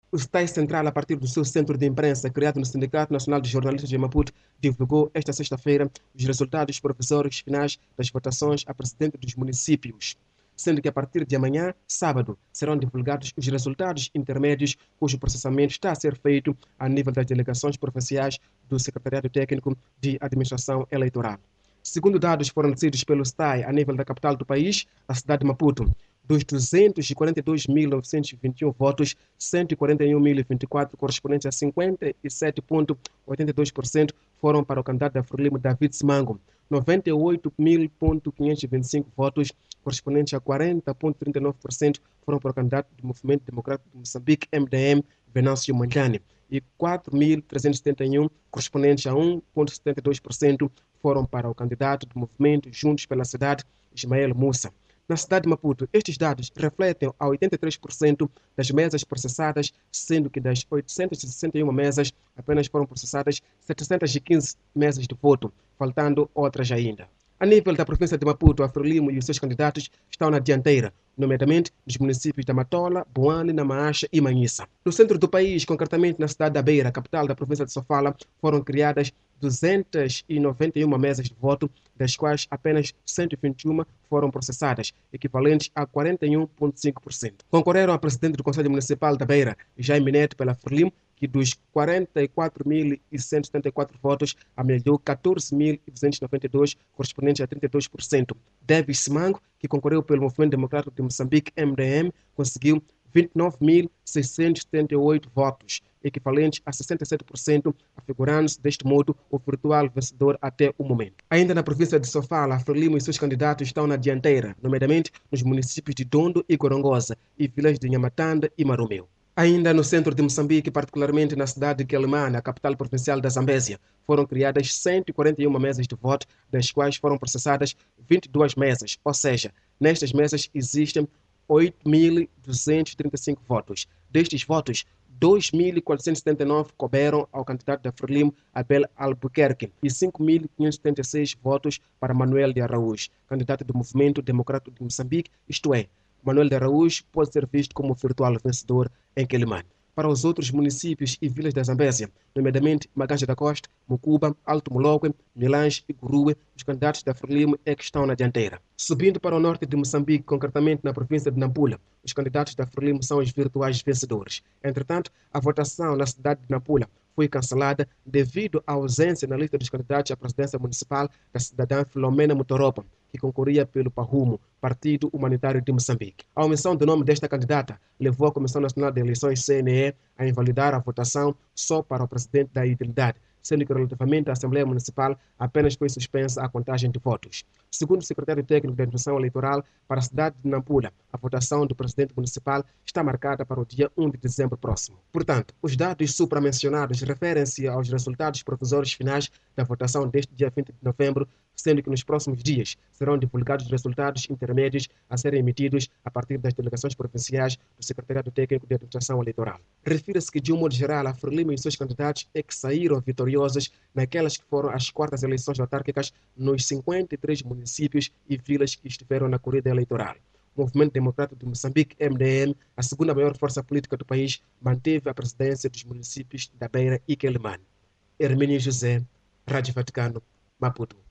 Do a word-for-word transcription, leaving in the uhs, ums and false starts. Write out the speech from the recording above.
O S T A I Central, a partir do seu centro de imprensa, criado no Sindicato Nacional de Jornalistas de Maputo, divulgou esta sexta-feira os resultados provisórios finais das votações a presidente dos municípios, sendo que a partir de amanhã, sábado, serão divulgados os resultados intermédios, cujo processamento está a ser feito a nível das delegações provinciais do Secretariado Técnico de Administração Eleitoral. Segundo dados fornecidos pelo S T A I a nível da capital do país, a cidade de Maputo, dos duzentos e quarenta e dois mil novecentos e vinte e um votos, cento e quarenta e um mil e vinte e quatro, correspondentes a cinquenta e sete vírgula oitenta e dois por cento, foram para o candidato da Frelimo, David Simango. noventa e oito mil quinhentos e vinte e cinco votos, correspondentes a quarenta vírgula trinta e nove por cento, foram para o candidato do Movimento Democrático de Moçambique, M D M, Venâncio Mondlane. E quatro mil trezentos e setenta e um, correspondentes a um vírgula setenta e dois por cento, foram para o candidato do Movimento Juntos pela Cidade, Ismael Mussa. Na cidade de Maputo, estes dados refletem a oitenta e três por cento das mesas processadas, sendo que das oitocentas e sessenta e uma mesas, apenas foram processadas setecentas e quinze mesas de voto, faltando outras ainda. A nível da província de Maputo, a Frelimo e os seus candidatos estão na dianteira, nomeadamente nos municípios da Matola, Boane, Namaacha e Manhissa. No centro do país, concretamente na cidade da Beira, capital da província de Sofala, foram criadas duzentas e noventa e uma mesas de voto, das quais apenas cento e vinte e uma foram processadas, equivalentes a quarenta e um vírgula cinco por cento. Concorreram a presidente do Conselho Municipal da Beira, Jaime Neto, pela Frelimo, que dos quarenta e quatro mil cento e setenta e quatro votos amelhou quatorze mil duzentos e noventa e dois, correspondentes a trinta e dois por cento. David Simango, que concorreu pelo Movimento Democrático de Moçambique, M D M, conseguiu vinte e nove mil seiscentos e setenta e oito votos, equivalentes a sessenta e sete por cento, afigurando-se deste modo o virtual vencedor até o momento. Ainda na província de Sofala, a Frelimo e seus candidatos estão na dianteira, nomeadamente nos municípios de Dondo e Gorongosa e vilas de Nhamatanda e Maromeu. Ainda no centro de Moçambique, particularmente na cidade de Quelimane, a capital provincial da Zambésia, foram criadas cento e quarenta e uma mesas de voto, das quais foram processadas vinte e duas mesas, ou seja, nestas mesas existem oito mil duzentos e trinta e cinco votos. Destes votos, dois mil quatrocentos e setenta e nove couberam ao candidato da Frelimo, Abel Albuquerque, e cinco mil quinhentos e setenta e seis votos para Manuel de Araújo, candidato do Movimento Democrático de Moçambique, isto é, Manuel de Araújo pode ser visto como virtual vencedor em Quelimane. Para os outros municípios e vilas da Zambésia, nomeadamente Maganja da Costa, Mucuba, Alto Moloque, Milange e Gurue, os candidatos da Frelimo é que estão na dianteira. Subindo para o norte de Moçambique, concretamente na província de Nampula, os candidatos da Frelimo são os virtuais vencedores. Entretanto, a votação na cidade de Nampula foi cancelada devido à ausência na lista dos candidatos à presidência municipal da cidadã Filomena Mutoropa, que concorria pelo PAHUMO, Partido Humanitário de Moçambique. A omissão do nome desta candidata levou a Comissão Nacional de Eleições, C N E, a invalidar a votação só para o presidente da entidade, sendo que relativamente à Assembleia Municipal apenas foi suspensa a contagem de votos. Segundo o secretário técnico da Administração Eleitoral, para a cidade de Nampula, a votação do presidente municipal está marcada para o dia primeiro de dezembro próximo. Portanto, os dados supramencionados referem-se aos resultados provisórios finais da votação deste dia vinte de novembro, sendo que nos próximos dias serão divulgados os resultados intermédios a serem emitidos a partir das delegações provinciais do Secretariado Técnico de Administração Eleitoral. Refira-se que, de um modo geral, a Frelimo e seus candidatos é que saíram vitoriosos naquelas que foram as quartas eleições autárquicas nos cinquenta e três municípios e vilas que estiveram na corrida eleitoral. O Movimento Democrático de Moçambique, M D M, a segunda maior força política do país, manteve a presidência dos municípios da Beira e Quelimane. Hermínio José, Rádio Vaticano, Maputo.